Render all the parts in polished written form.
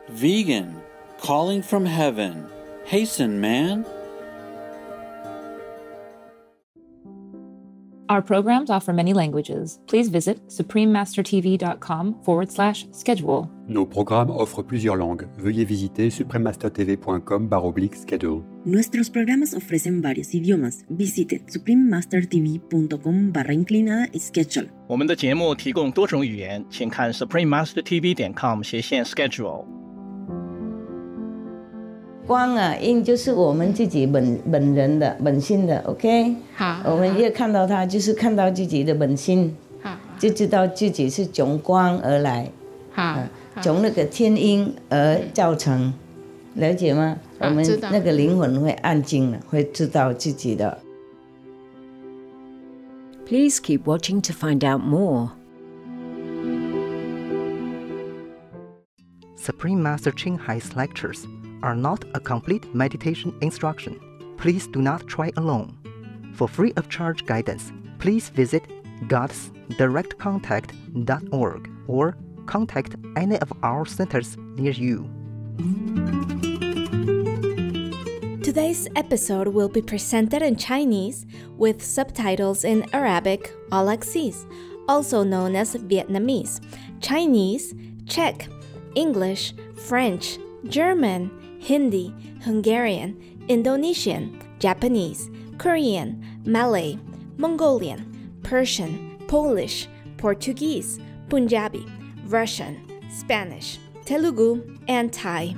Vegan, calling from heaven. Hasten, man. Our programs offer many languages. Please visit suprememastertv.com/schedule. Nos programmes offrent plusieurs langues. Veuillez visiter suprememastertv.com/schedule. Nuestros programas ofrecen varios idiomas. Visite suprememastertv.com/schedule. 我们的节目提供多种语言，请看 suprememastertv.com/schedule。 光啊，因就是我们自己本人的本心的 ，OK？ 好， 我们越看到它，就是看到自己的本心， 好， 就知道自己是从光而来， 好， 从那个天音而造成，了解吗？我们那个灵魂会安静了，会知道自己的。 Please keep watching to find out more. Supreme Master Ching Hai's lectures are not a complete meditation instruction. Please do not try alone. For free of charge guidance, please visit godsdirectcontact.org or contact any of our centers near you. Today's episode will be presented in Chinese with subtitles in Arabic or Laxese, also known as Vietnamese, Chinese, Czech, English, French, German, Hindi, Hungarian, Indonesian, Japanese, Korean, Malay, Mongolian, Persian, Polish, Portuguese, Punjabi, Russian, Spanish, Telugu, and Thai.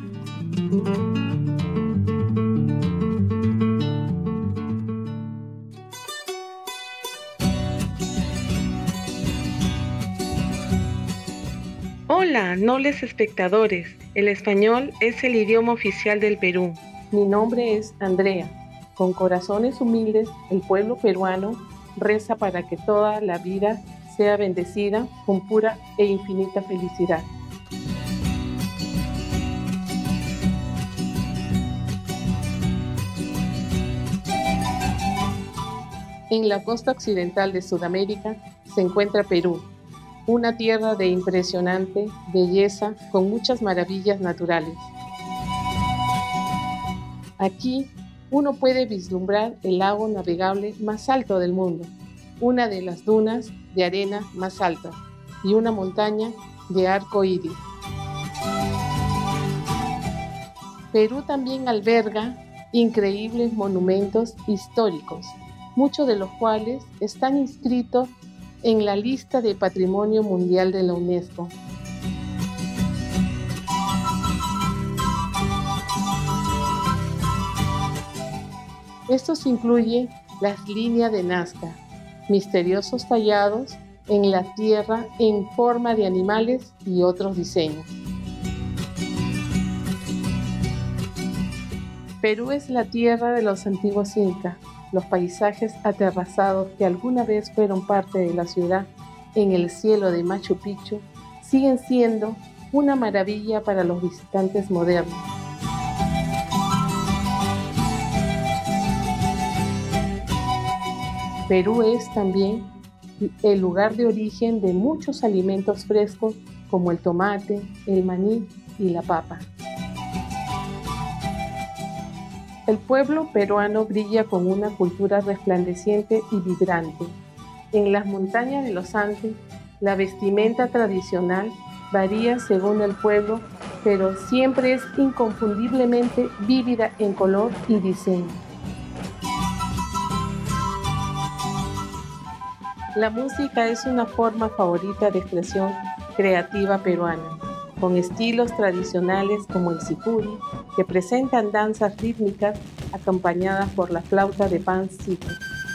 Hola, nobles espectadores. El español es el idioma oficial del Perú. Mi nombre es Andrea. Con corazones humildes, el pueblo peruano reza para que toda la vida sea bendecida con pura e infinita felicidad. En la costa occidental de Sudamérica se encuentra Perú, una tierra de impresionante belleza con muchas maravillas naturales. Aquí uno puede vislumbrar el lago navegable más alto del mundo, una de las dunas de arena más altas y una montaña de arco iris. Perú también alberga increíbles monumentos históricos, muchos de los cuales están inscritos en la lista de Patrimonio Mundial de la UNESCO. Estos incluyen las líneas de Nazca, misteriosos tallados en la tierra en forma de animales y otros diseños. Perú es la tierra de los antiguos incas. Los paisajes aterrazados que alguna vez fueron parte de la ciudad en el cielo de Machu Picchu siguen siendo una maravilla para los visitantes modernos. Perú es también el lugar de origen de muchos alimentos frescos como el tomate, el maní y la papa. El pueblo peruano brilla con una cultura resplandeciente y vibrante. En las montañas de los Andes, la vestimenta tradicional varía según el pueblo, pero siempre es inconfundiblemente vívida en color y diseño. La música es una forma favorita de expresión creativa peruana, con estilos tradicionales como el sicuri, que presentan danzas rítmicas acompañadas por la flauta de pan sique.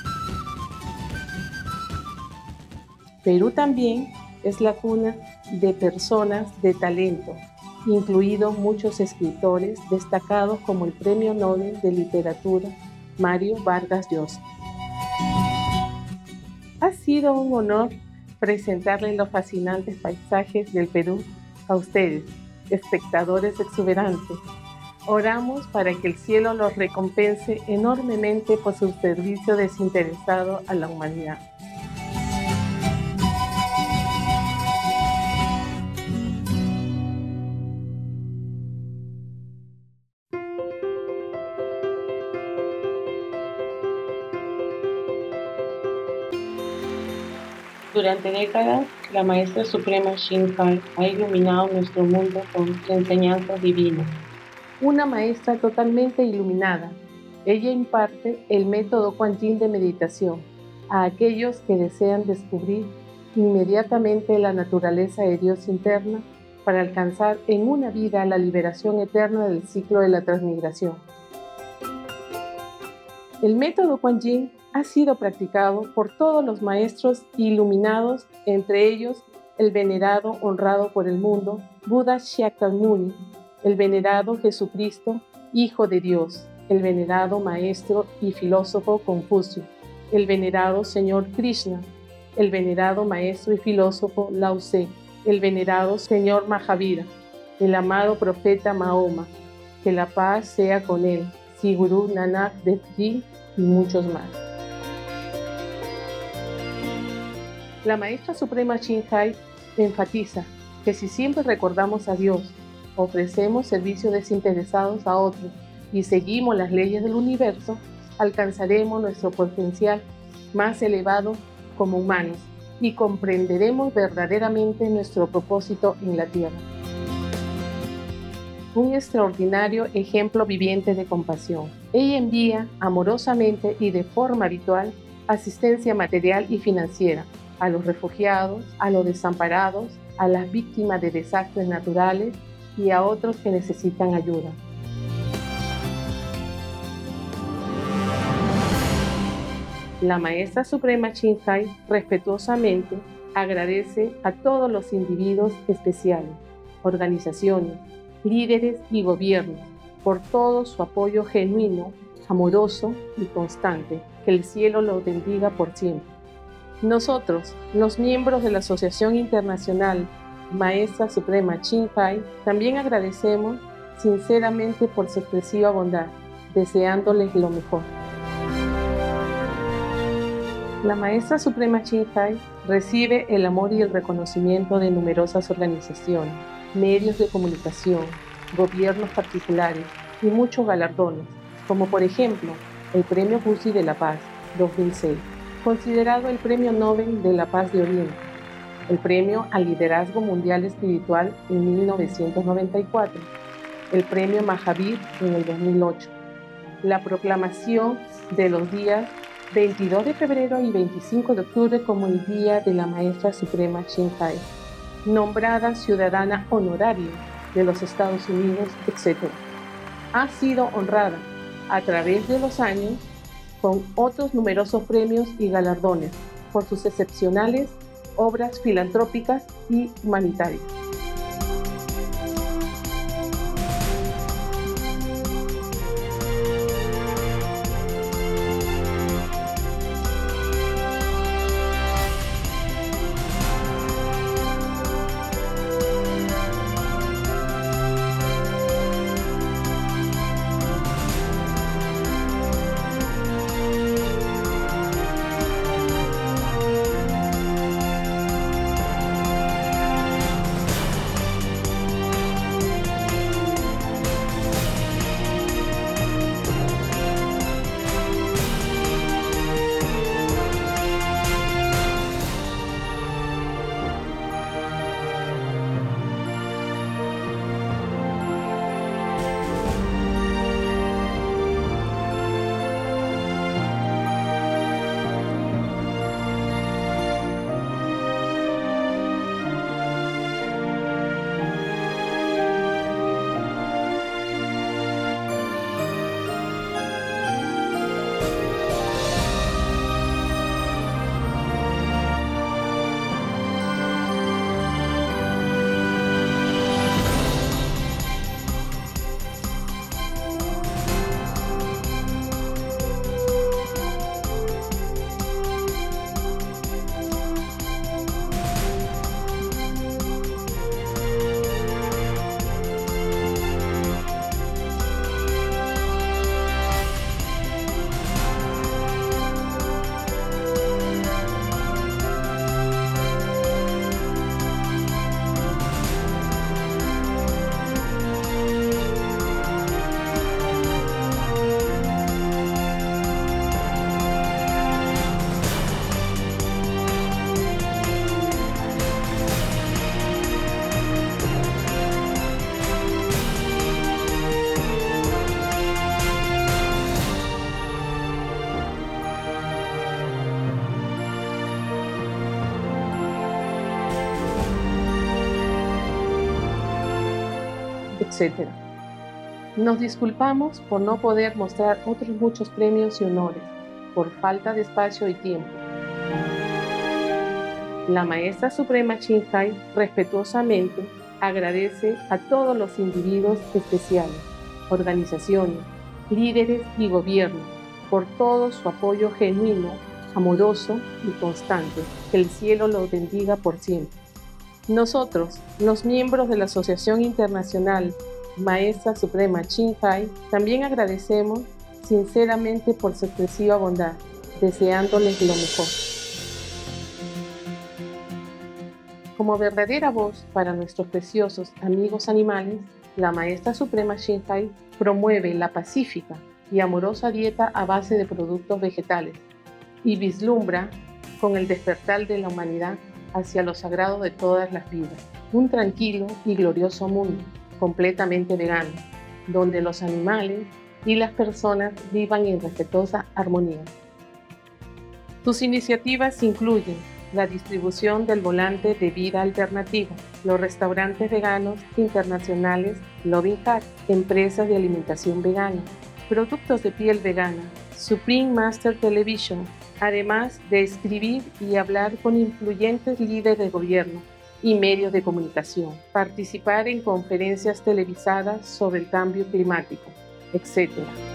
Perú también es la cuna de personas de talento, incluidos muchos escritores destacados como el Premio Nobel de Literatura Mario Vargas Llosa. Ha sido un honor presentarles los fascinantes paisajes del Perú a ustedes, espectadores exuberantes. Oramos para que el cielo los recompense enormemente por su servicio desinteresado a la humanidad. Durante décadas, la Maestra Suprema Shin Kai ha iluminado nuestro mundo con enseñanzas divinas. Una maestra totalmente iluminada, ella imparte el método Kuan Yin de meditación a aquellos que desean descubrir inmediatamente la naturaleza de Dios interna para alcanzar en una vida la liberación eterna del ciclo de la transmigración. El método Kuan Yin ha sido practicado por todos los maestros iluminados, entre ellos el venerado, honrado por el mundo, Buda Shakyamuni, el venerado Jesucristo, Hijo de Dios, el venerado maestro y filósofo Confucio, el venerado Señor Krishna, el venerado maestro y filósofo Lao Tse, el venerado Señor Mahavira, el amado profeta Mahoma, que la paz sea con él, Sri Guru Nanak Dev Ji y muchos más. La Maestra Suprema Shin Kai enfatiza que si siempre recordamos a Dios, ofrecemos servicios desinteresados a otros y seguimos las leyes del universo, alcanzaremos nuestro potencial más elevado como humanos y comprenderemos verdaderamente nuestro propósito en la Tierra. Un extraordinario ejemplo viviente de compasión. Ella envía amorosamente y de forma habitual asistencia material y financiera a los refugiados, a los desamparados, a las víctimas de desastres naturales y a otros que necesitan ayuda. La Maestra Suprema Shin Kai respetuosamente agradece a todos los individuos especiales, organizaciones, líderes y gobiernos por todo su apoyo genuino, amoroso y constante. Que el cielo los bendiga por siempre. Nosotros, los miembros de la Asociación Internacional Maestra Suprema Shin Kai, también agradecemos sinceramente por su expresiva bondad, deseándoles lo mejor. La Maestra Suprema Shin Kai recibe el amor y el reconocimiento de numerosas organizaciones, medios de comunicación, gobiernos particulares y muchos galardones, como por ejemplo el Premio Bussi de la Paz 2006, considerado el Premio Nobel de la Paz de Oriente, el Premio al Liderazgo Mundial Espiritual en 1994, el Premio Mahavir en el 2008, la proclamación de los días 22 de febrero y 25 de octubre como el Día de la Maestra Suprema Shin Kai, nombrada ciudadana honoraria de los Estados Unidos, etc. Ha sido honrada a través de los años con otros numerosos premios y galardones por sus excepcionales obras filantrópicas y humanitarias. etc. Nos disculpamos por no poder mostrar otros muchos premios y honores, por falta de espacio y tiempo. La Maestra Suprema Ching Hai respetuosamente agradece a todos los individuos especiales, organizaciones, líderes y gobiernos por todo su apoyo genuino, amoroso y constante. Que el cielo los bendiga por siempre. Nosotros, los miembros de la Asociación Internacional Maestra Suprema Ching Hai, también agradecemos sinceramente por su expresiva bondad, deseándoles lo mejor. Como verdadera voz para nuestros preciosos amigos animales, la Maestra Suprema Ching Hai promueve la pacífica y amorosa dieta a base de productos vegetales y vislumbra, con el despertar de la humanidad hacia lo sagrado de todas las vidas, un tranquilo y glorioso mundo completamente vegano, donde los animales y las personas vivan en respetuosa armonía. Sus iniciativas incluyen la distribución del volante de vida alternativa, los restaurantes veganos internacionales Loving Heart, empresas de alimentación vegana, productos de piel vegana, Supreme Master Television, además de escribir y hablar con influyentes líderes de gobierno y medios de comunicación, participar en conferencias televisadas sobre el cambio climático, etc.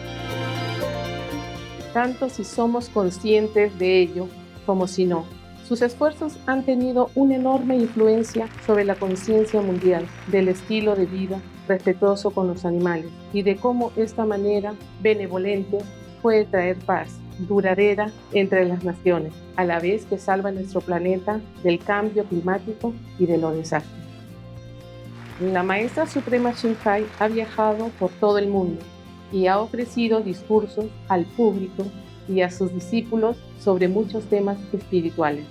Tanto si somos conscientes de ello como si no, sus esfuerzos han tenido una enorme influencia sobre la conciencia mundial del estilo de vida respetuoso con los animales y de cómo esta manera benevolente puede traer paz duradera entre las naciones, a la vez que salva nuestro planeta del cambio climático y de los desastres. La Maestra Suprema Ching Hai ha viajado por todo el mundo y ha ofrecido discursos al público y a sus discípulos sobre muchos temas espirituales.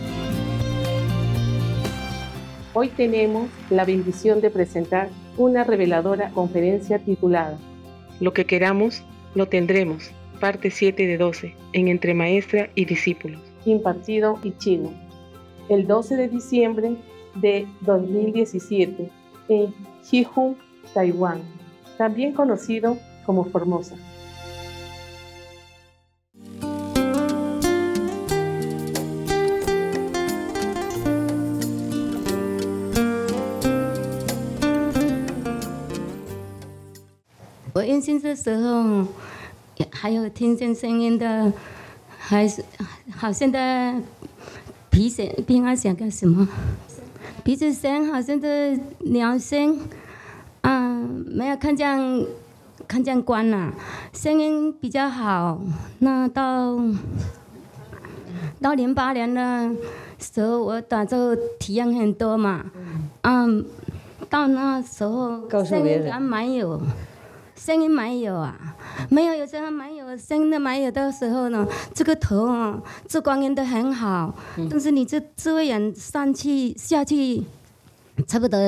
Hoy tenemos la bendición de presentar una reveladora conferencia titulada Lo que queramos, lo tendremos, parte 7 de 12, en Entre Maestra y Discípulos, impartido en chino, el 12 de diciembre de 2017, en Jihu, Taiwán, también conocido como Formosa. 我印象的时候，还有听见声音的，还是好像的鼻啊响个什么，鼻子声好像的鸟声，没有看见光了，声音比较好。那到08年的时候，我打就体验很多嘛，到那时候声音还没有。声音没有啊，没有，有时候没有声音的没有的时候呢，这个头啊，这光阴都很好，但是你这智慧眼下去，差不多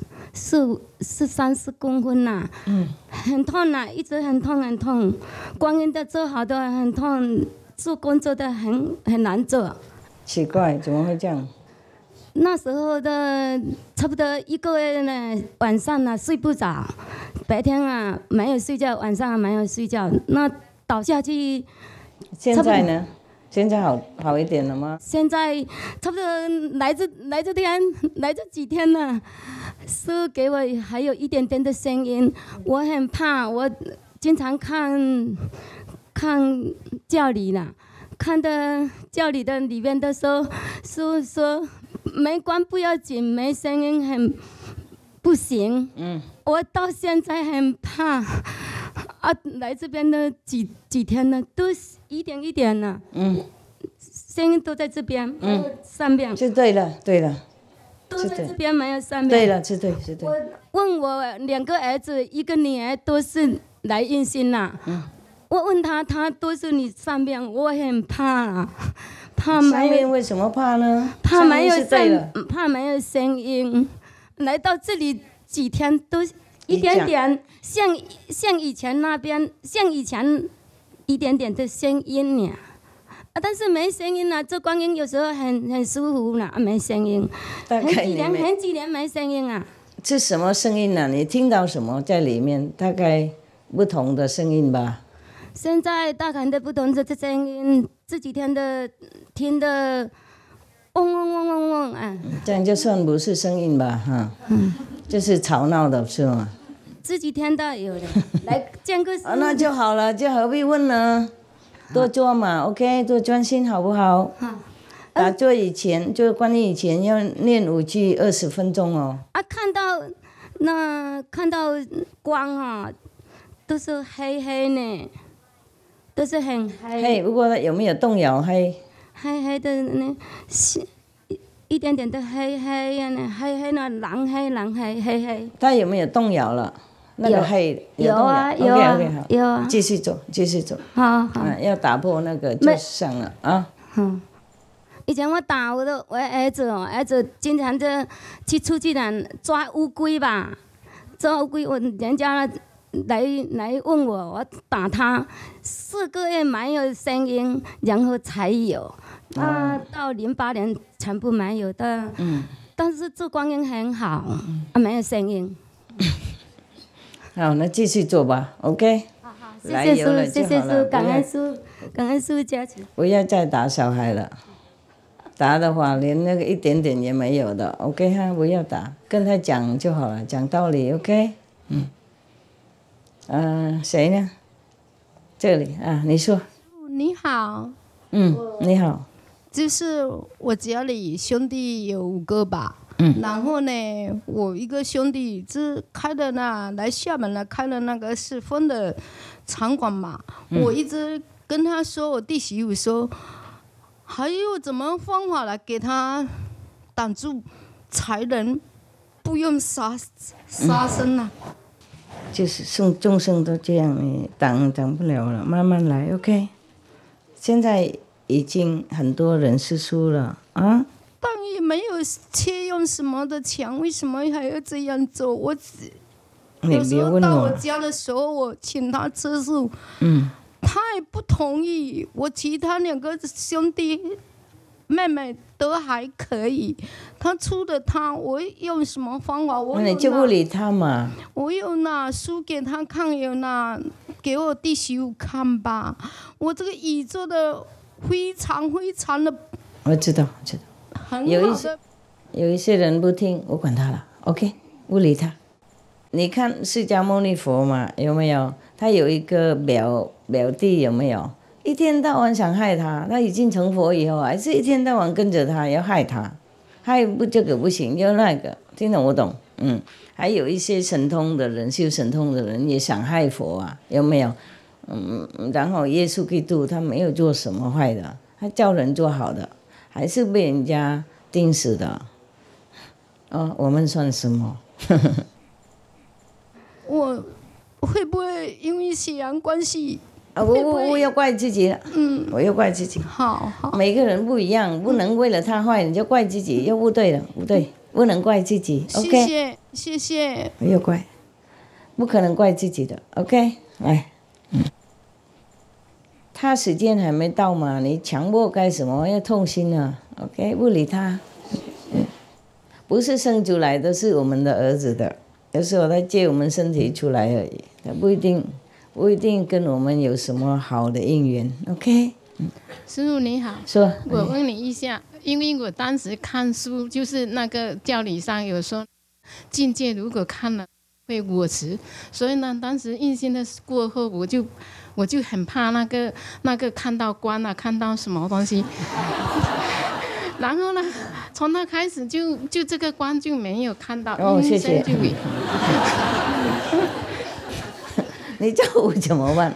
30公分呐，很痛呐，一直很痛，光阴的做好的很痛，做工作的很难做。 奇怪，怎么会这样？ 那时候的差不多1个月呢，晚上呢睡不着，白天啊没有睡觉，晚上没有睡觉，那倒下去。 现在呢？现在好一点了吗？ 现在差不多来这几天了，是给我还有一点点的声音，我很怕，我经常看教理了，看的教理的里面的时候是说。没光不要紧，没声音很不行。我到现在很怕来这边的几天了，都一点了。声音都在这边，上面。 是对了。 都在这边没有上面。 对了，是对。 我问我2个儿子，1个女儿都是来印心了。我问他都是你上面，我很怕。怕没有上面为什么怕呢？ 怕没有声音，来到这里几天都一点点，像以前那边，像以前一点点的声音呢，但是没声音了。这光阴有时候很舒服了，没声音。很几年没声音啊。 是什么声音呢？你听到什么在里面？大概不同的声音吧。 现在大概的不同的声音，这几天的听的嗡嗡嗡嗡嗡啊。 这样就算不是声音吧，哈。就是吵闹的是吗？ 这几天的有的来见个哦，那就好了，就何必问呢？多做嘛 ，OK， 多专心好不好？打坐以前，就关于以前要念5句20分钟哦。 看到光啊，都是黑黑呢，都是很黑。 黑，不过有没有动摇黑？ 黑黑的呢，一点点的黑黑呀，黑黑那蓝黑黑黑。 它有没有动摇了？那个黑有啊有啊 OK， 好，有啊。 继续走。 好。 要打破那个就上了啊。 以前我打我儿子经常的去出去抓乌龟吧，抓乌龟，人家来问我打他，4个月没有声音，然后才有，到08年全部没有的，但是做光阴很好，没有声音。 好，那继续做吧 ，OK。好， 谢谢叔，谢谢叔，感恩叔加持。 不要再打小孩了。打的话，连那个一点点也没有的 ，OK 哈，不要打，跟他讲就好了，讲道理 ，OK， 谁呢？这里啊，你说。 你好。 你好。 就是我家里兄弟有5个吧，然后呢，我一个兄弟是开的来厦门了，开了那个试婚的场馆嘛，我一直跟他说，我弟媳妇说。还有怎么方法来给他挡住财人，不用杀生啊？ 就是众生都这样，你挡不了了，慢慢来 ，OK。现在已经很多人吃素了啊， 但也没有切用什么的钱，为什么还要这样做？我有时候到我家的时候，我请他吃素，他也不同意，我其他2个兄弟妹妹都还可以，他出的我用什么方法？ 那你就不理他嘛。 我有拿书给他看，有拿给我弟媳妇看吧。我这个语做的非常的。 我知道。 很好的。 有一些人不听，我管他了 ，OK， 不理他。你看释迦牟尼佛嘛，有没有？他有一个表弟，有没有？一天到晚想害他，他已经成佛以后，还是一天到晚跟着他，要害他，害不这个不行，要那个，听懂我懂？还有一些神通的人，修神通的人也想害佛啊，有没有？然后耶稣基督他没有做什么坏的，他教人做好的，还是被人家钉死的。我们算什么？ 我会不会因为血缘关系？ 我要怪自己了。我要怪自己。 好。 每个人不一样，不能为了他坏你就怪自己，又不对了，不对，不能怪自己。OK。 谢谢。 不要怪，不可能怪自己的。OK， 来。他时间还没到嘛，你强迫干什么？要痛心啊。OK， 不理他。不是生出来的，是我们的儿子的。有时候他借我们身体出来而已，他不一定跟我们有什么好的因缘 ，OK？ 师父你好， 说， 我问你一下，因为我当时看书，就是那个教理上有说，境界如果看了会我执，所以呢，当时印心的过后，我就很怕那个看到光啊，看到什么东西。然后呢，从那开始就这个光就没有看到。 谢谢。你叫我怎么办？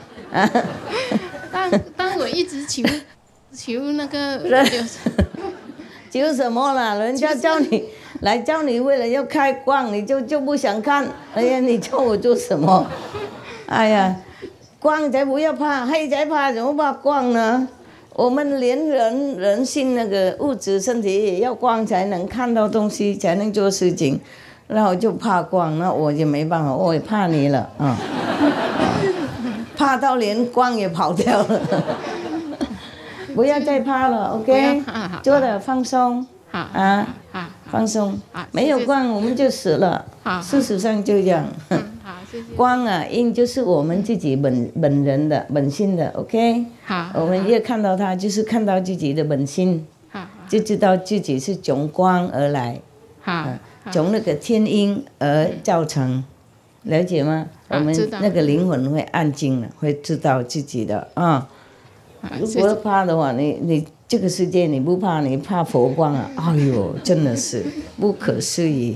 但我一直求那个。 求什么了？人家叫你为了要开光，你就不想看。哎呀，你叫我做什么？哎呀，光才不要怕，黑才怕，怎么怕光呢？我们连人性那个物质身体也要光才能看到东西，才能做事情，然后就怕光，那我就没办法，我也怕你了啊，怕到连光也跑掉了。不要再怕了 ，OK？ 做的放松， 好啊， 放松。没有光我们就死了。事实上就这样。 好，谢谢。 光啊，阴就是我们自己本人的本性的 ，OK。好。我们越看到它，就是看到自己的本性。就知道自己是从光而来。从那个天阴而造成。了解吗？我们那个灵魂会安静了，会知道自己的啊。如果怕的话，你这个世界你不怕，你怕佛光啊！哎呦，真的是不可思议，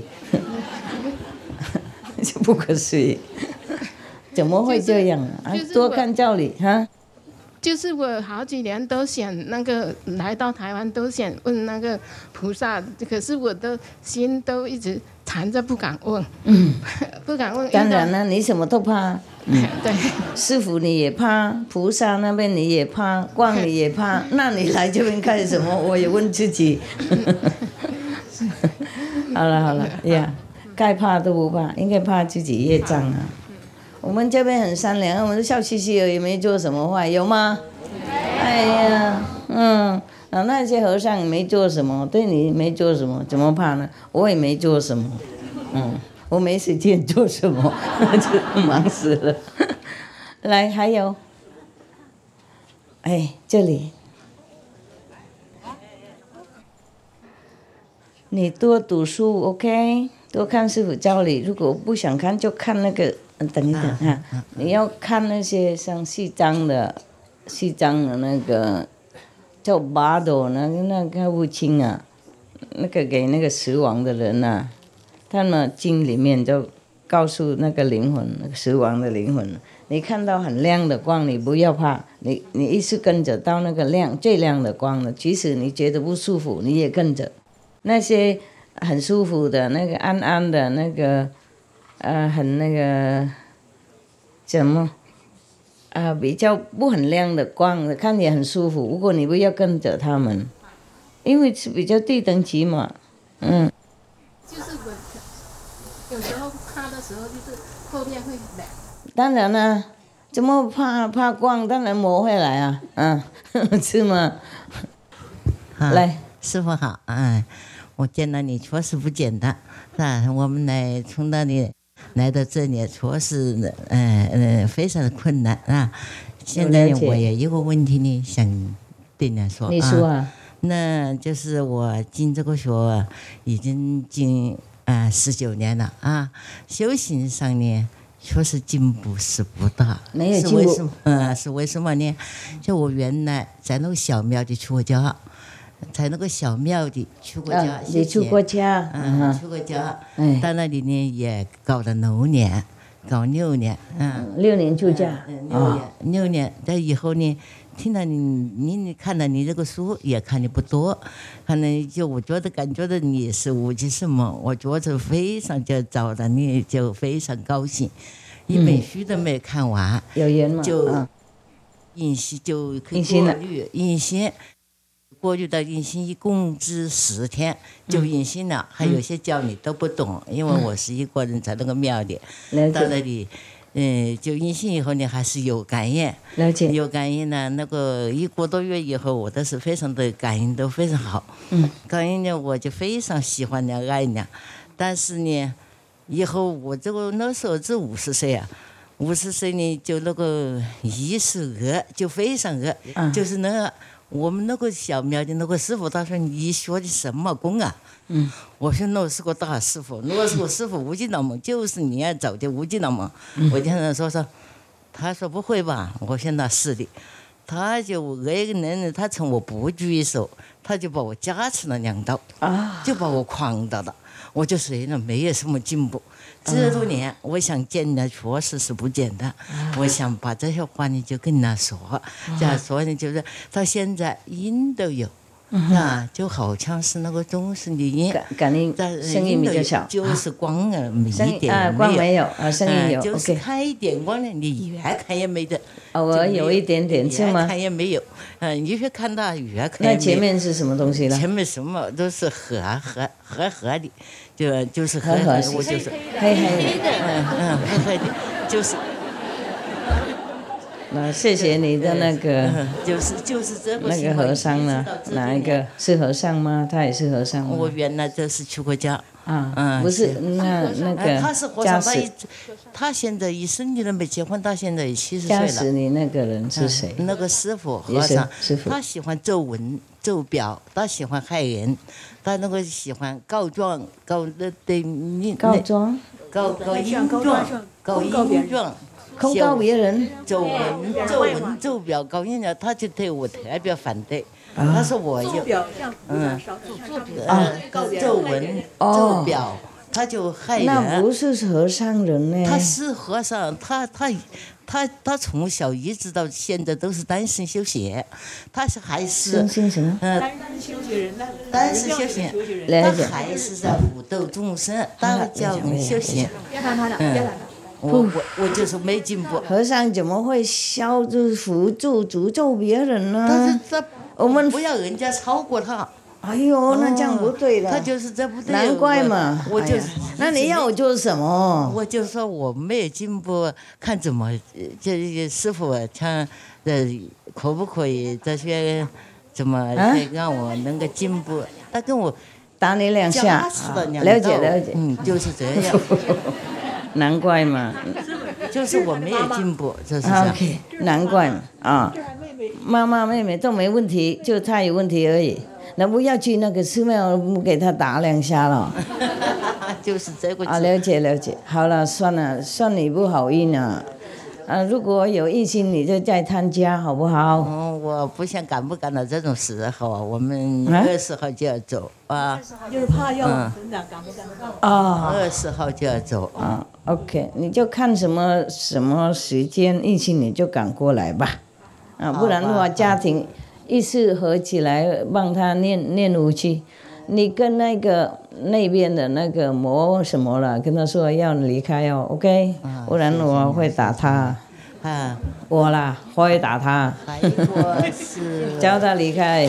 不可思议，怎么会这样啊？多看教理哈。 就是我好几年都想那个来到台湾，都想问那个菩萨，可是我的心都一直藏着不敢问。不敢问。 当然了，你什么都怕。 对。师父你也怕，菩萨那边你也怕，光你也怕，那你来这边干什么？我也问自己。好了呀，该怕都不怕，应该怕自己业障啊。我们这边很善良，我们都笑嘻嘻而已，没做什么坏，有吗？哎呀，那些和尚没做什么，对你没做什么，怎么怕呢？我也没做什么，我没时间做什么，就忙死了。来，还有，这里，你多读书 ，OK， 多看师父教理。如果不想看，就看那个。等一等哈，你要看那些像西藏的那个叫巴朵那个悟清啊，那个给那个死亡的人啊，他们经里面就告诉那个灵魂，那个死亡的灵魂，你看到很亮的光，你不要怕，你一直跟着到那个最亮的光了，即使你觉得不舒服，你也跟着。那些很舒服的那个暗暗的那个。很那个怎么比较不很亮的光，看起来很舒服。如果你不要跟着他们，因为是比较低等级嘛， 就是我有时候怕的时候，就是后面会冷。 当然啦，怎么怕光？当然魔会来啊，是吗？来， 师父好，我见到你确实不简单，是吧？我们从那里。来到这里确实非常的困难啊！现在我也有个问题呢，想对你说。 你说啊？ 那就是我进这个学已经进19年了啊，修行上呢确实进步是不大。 没有进步。 是为什么呢？就我原来在那个小庙里出过家。在那个小庙里去过家， 你去过家， 去过家，到那里呢也搞了6年，6年 ，6年出家 ，6年，在以后呢，听到你看到你这个书也看的不多，可能就我觉得感觉到你是无极什么，我觉得非常就找到你就非常高兴，一本书都没看完， 有缘嘛， 就隐形就可以过滤隐形。过滤到隐形一共只10天就隐形了，还有些教你都不懂，因为我是一个人在那个庙里，到那里，就隐形以后呢还是有感应，有感应呢，那个1个多月以后，我都是非常的感应都非常好，感应呢我就非常喜欢你爱你，但是呢，以后我那时候只50岁啊。50岁呢，就那个意识恶，就非常恶，就是那个。我们那个小庙的那个师傅，他说你学的什么功啊？我说那是个大师傅，那是个师傅无极老门，就是你要走的无极老门。我就跟他说，他说不会吧？我说那是的，他就那个人，他从我不举手，他就把我加持了2刀，就把我诓到了，我就随了，没有什么进步。这多年，我想见他确实是不简单。我想把这些话呢就跟他说，这样说呢就是到现在音都有，就好像是那个中式的音， 感应声音比较小， 就是光一点光没有声音有， 就是开一点光呢，你越看也没得。 我有一点点是吗？ 越看也没有，你越看到越看也没有。 那前面是什么东西呢？ 前面什么都是合的。就是黑， 我就是黑的， 黑的，就是那谢谢你的那个， 就是这个那个和尚呢？哪一个是和尚吗？他也是和尚吗？ 我原来就是出过家。 不是那个他是和尚，他现在一生你都没结婚，他现在70岁了。 驾驶你那个人是谁？ 那个师傅和尚，他喜欢皱纹、皱表，他喜欢害人，他那个喜欢告状，告音状， 控告别人， 皱纹、皱表，告人家，他就对我特别反对。他说我有，皱纹、皱表，他就害人。 那不是和尚人呢？ 他是和尚，他从小一直到现在都是单身修行，他是还是单身什么？ 单身修行，他还是在普度众生，道教修行。我就是没进步。 和尚怎么会辅助诅咒别人呢？ 但是我们不要人家超过他。 哎呦，那这样不对的。 他就是这不对。 难怪嘛。 我就， 那你要我做什么？ 我就说我没有进步，看怎么这师傅看可不可以这些怎么让我能够进步？他跟我打你2下，了解。 就是这样。 难怪嘛， 就是我没有进步，就是这样。 OK， 难怪嘛啊，妈妈妹妹都没问题，就他有问题而已。那不要去那个寺庙给他打2下了。 就是这个。 了解。好了，算了，算你不好运啊。如果有异性，你就再参加，好不好？ 我不想赶不赶到这种时候，我们20号就要走啊。 就是怕要赶不赶得到。 20号就要走。 OK， 你就看什么时间异性，你就赶过来吧。不然的话，家庭一次合起来帮他念武器。你跟那边的那个魔什么了，跟他说要离开哦 ，OK， 不然我会打他。我啦会打他。叫他离开。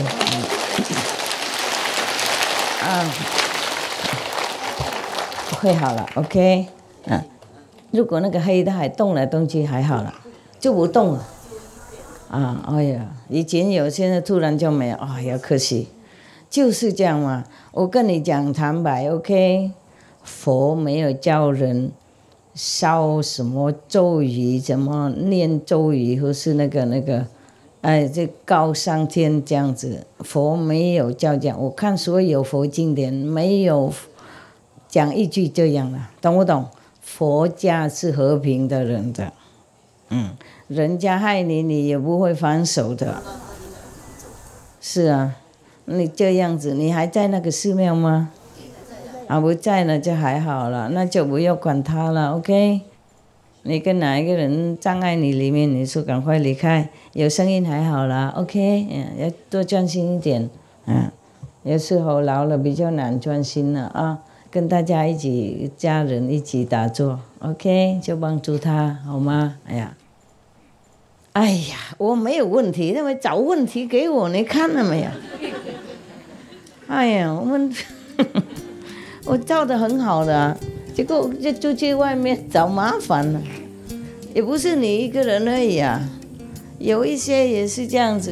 会好了 ，OK。如果那个黑的还动来动去还好了，就不动了。哎呀，以前有，现在突然就没有，哎呀，可惜。就是这样嘛，我跟你讲坦白 ，OK， 佛没有教人烧什么咒语，怎么念咒语，或是那个，这高上天这样子，佛没有教这样。我看所有佛经典没有讲一句这样的，懂不懂？佛家是和平的人的，人家害你，你也不会反手的。是啊。你这样子，你还在那个寺庙吗？不在了就还好了，那就不要管他了 ，OK？ 你跟哪一个人障碍你里面，你说赶快离开，有声音还好啦 ，OK？ 要多专心一点，有时候老了比较难专心了啊，跟大家一起家人一起打坐 ，OK？ 就帮助他好吗？哎呀，我没有问题，他们找问题给我，你看了没有？哎呀，我照得很好的，结果就去外面找麻烦了。也不是你一个人而已啊，有一些也是这样子。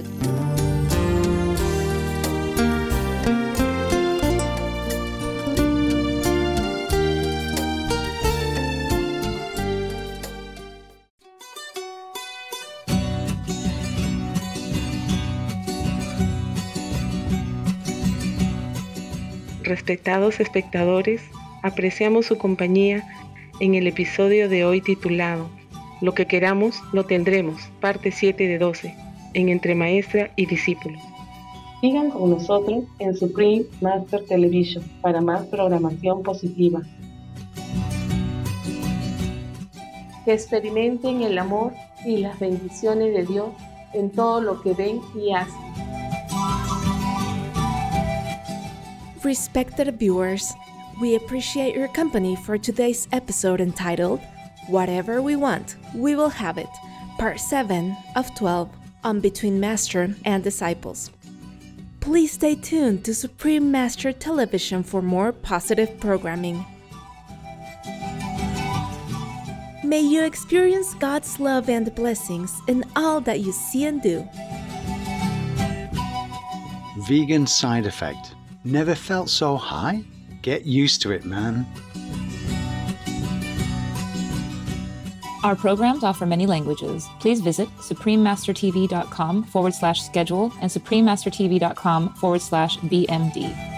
Respetados espectadores, apreciamos su compañía en el episodio de hoy titulado Lo que queramos, lo tendremos, parte 7 de 12, en Entre Maestra y Discípulos. Sigan con nosotros en Supreme Master Television para más programación positiva. Que experimenten el amor y las bendiciones de Dios en todo lo que ven y hacen. Respected viewers, we appreciate your company for today's episode entitled Whatever We Want, We Will Have It, Part 7 of 12 on Between Master and Disciples. Please stay tuned to Supreme Master Television for more positive programming. May you experience God's love and blessings in all that you see and do. Vegan side effect. Never felt so high? Get used to it, man. Our programs offer many languages. Please visit suprememastertv.com/schedule and suprememastertv.com/BMD.